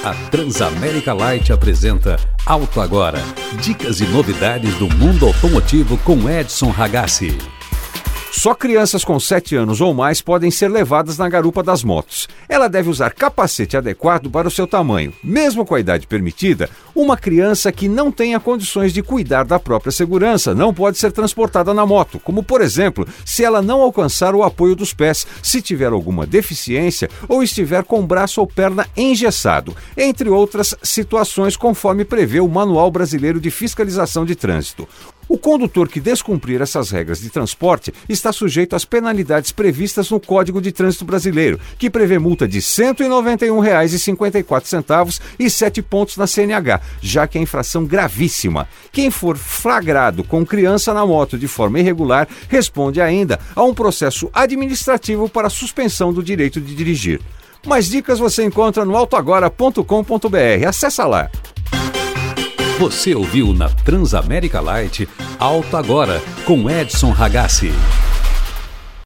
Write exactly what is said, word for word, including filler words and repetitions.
A Transamérica Light apresenta Auto Agora. Dicas e novidades do mundo automotivo com Edson Ragazzi. Só crianças com sete anos ou mais podem ser levadas na garupa das motos. Ela deve usar capacete adequado para o seu tamanho. Mesmo com a idade permitida, uma criança que não tenha condições de cuidar da própria segurança não pode ser transportada na moto, como por exemplo, se ela não alcançar o apoio dos pés, se tiver alguma deficiência ou estiver com o braço ou perna engessado, entre outras situações conforme prevê o Manual Brasileiro de Fiscalização de Trânsito. O condutor que descumprir essas regras de transporte está sujeito às penalidades previstas no Código de Trânsito Brasileiro, que prevê multa de cento e noventa e um reais e cinquenta e quatro centavos e sete pontos na C N H, já que é infração gravíssima. Quem for flagrado com criança na moto de forma irregular responde ainda a um processo administrativo para suspensão do direito de dirigir. Mais dicas você encontra no auto agora ponto com ponto b r. Acesse lá. Você ouviu na Transamérica Light Auto Agora com Edson Ragazzi.